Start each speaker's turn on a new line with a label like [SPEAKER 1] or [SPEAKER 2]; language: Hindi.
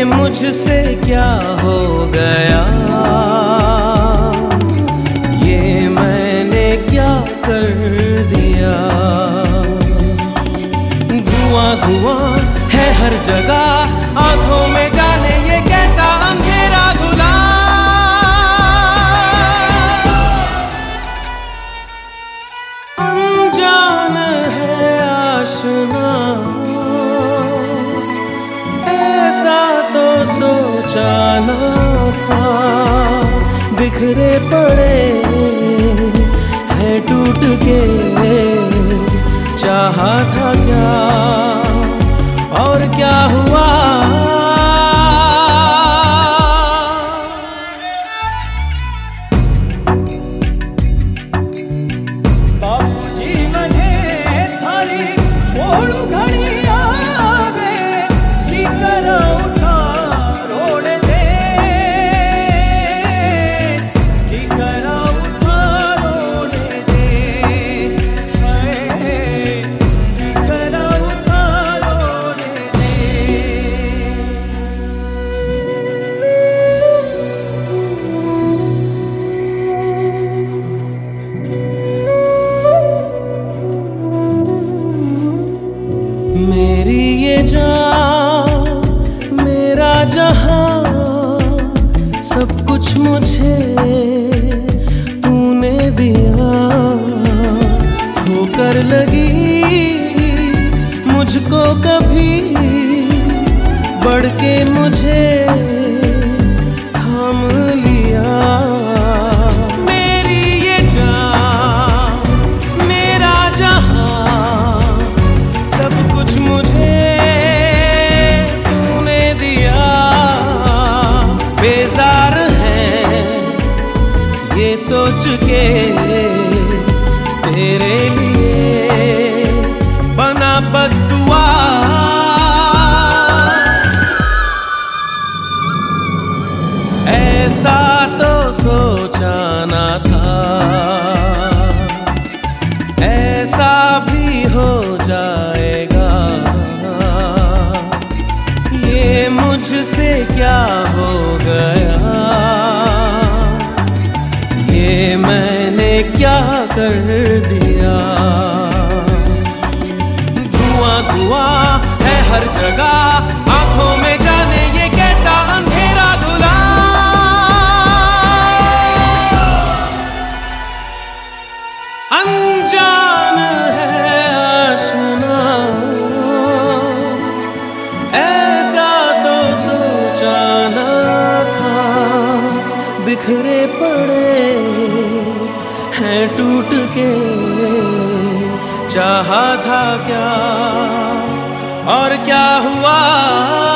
[SPEAKER 1] मुझसे क्या हो गया, ये मैंने क्या कर दिया। धुआं धुआं है हर जगह, आंखों में जाने ये कैसा अंधेरा घुला। अनजान है आशना, ऐसा तो सोचा न था। बिखरे पड़े हैं टूट के, चाहा था क्या और क्या हुआ।
[SPEAKER 2] बापूजी मने थारी ओळू घणी आवे, की कराऊ थारोड देस, की कराऊ थारोड देस, की कराऊ थारोड
[SPEAKER 1] मेरी ये जान मेरा जहां, सब कुछ मुझे तूने दिया। ठोकर लगी मुझको कभी, बढ़ के मुझे थाम लिया। मेरी ये जान मेरा जहां, सब कुछ मुझे तूने दिया। बेजार है ये सोच के तेरे लिए बना बद्दुआ। ऐसा तो सोचा ना था, ऐसा भी हो जाएगा। ये मुझसे क्या हो गया, ये मैंने क्या कर दिया। धुआं धुआं है हर जगह, आंखों में जाने ये कैसा अंधेरा घुला। अनजान है आशना, ऐसा तो सोचा न था। बिखरे पड़े हैं टूट के, चाहा था क्या और क्या हुआ।